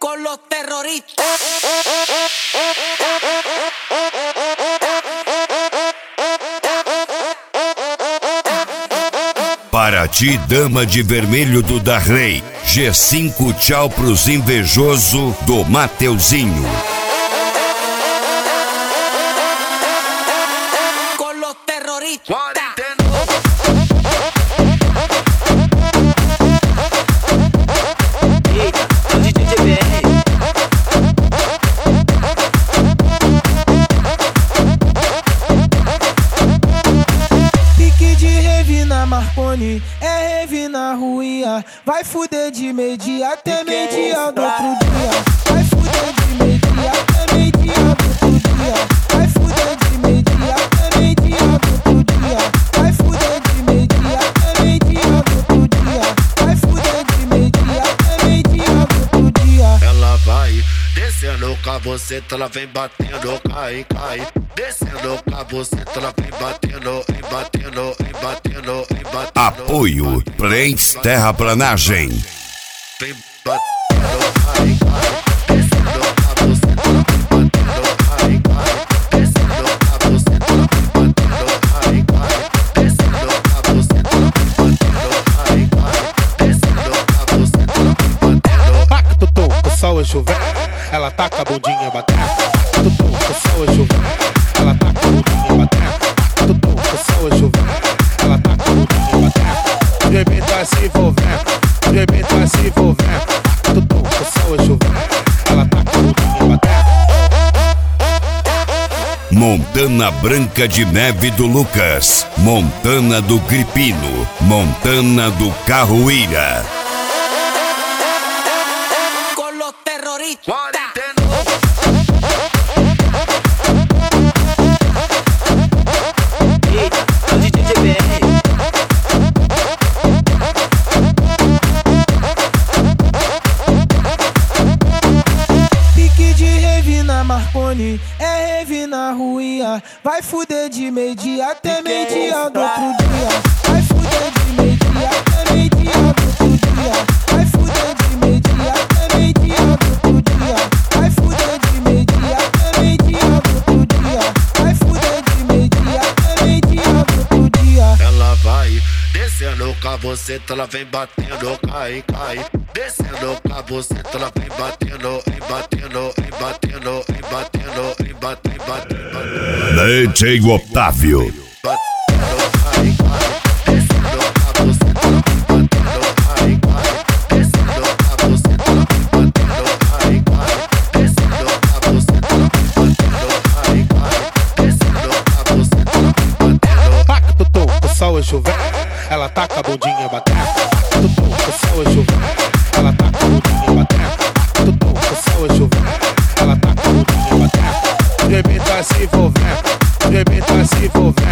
con los terroristas. Para ti, dama de vermelho do Darley, G5 tchau pros invejoso do Mateuzinho. Con los terroristas. Marconi, é rave na ruia. Vai fuder de meio-dia até meio-dia do outro dia. Vai fuder de meio-dia até meio-dia do outro dia. Vai fuder de meio-dia até meio-dia do outro dia. Vai fuder de meio-dia até meio-dia do outro dia. Vai fuder de meio-dia até meio-dia do outro dia. Ela vai descendo com a buceta, ela vem batendo, cai, cai. Descendo com a buceta, ela vem batendo, embatendo, embatendo, embatendo. Apoio Plains Terraplanagem. Vem batendo, cai, cai. Descendo com a buceta, ela vem batendo, cai, cai. Descendo com a buceta, ela vem batendo, cai, cai. Descendo com a buceta, ela vem batendo, cai, cai. Descendo com a buceta, ela vem batendo. Pacto, o sol é chovendo, ela taca a bundinha batendo. Pacto, o sol é chovendo, ela taca a bundinha batendo. Pacto, o sol é chovendo, ela taca a bundinha batendo. O bebê tá se envolvendo, o bebê tá se envolvendo. Pacto, o sol é chovendo, ela taca a bundinha batendo. Montana Branca de Neve do Lucas, Montana do Gripino, Montana do Carroíra. Con los terroristas. Pique de rave na Marconi, é rave na ruia. Vai fuder de meio-dia até meio-dia do outro dia. Vai fuder de meio-dia até meio-dia do outro dia. Vai fuder de meio-dia até meio-dia do outro dia. Vai fuder de meio-dia até meio-dia do outro dia. Vai fuder de meio-dia até meio-dia do outro dia. Ela vai descendo com a buceta, ela vem batendo, cai, cai. Descendo com a buceta, ela vem batendo, embatendo, embatendo, embatendo, embatendo, embatendo. DJ Otávio. Batendo, cai, cai. Descendo com a buceta, ela vem batendo, cai, cai. Descendo com a buceta, ela vem batendo, cai, cai. Descendo com a buceta, ela vem batendo, cai, cai. Descendo com a buceta, ela vem batendo. Pacto, o sol é chovendo, ela taca a bundinha batendo. Pacto, o sol é chovendo, ela taca a bundinha batendo. Pacto, o sol é chovendo, ela taca a bundinha batendo. O bebê tá se envolvendo, o bebê tá se envolvendo.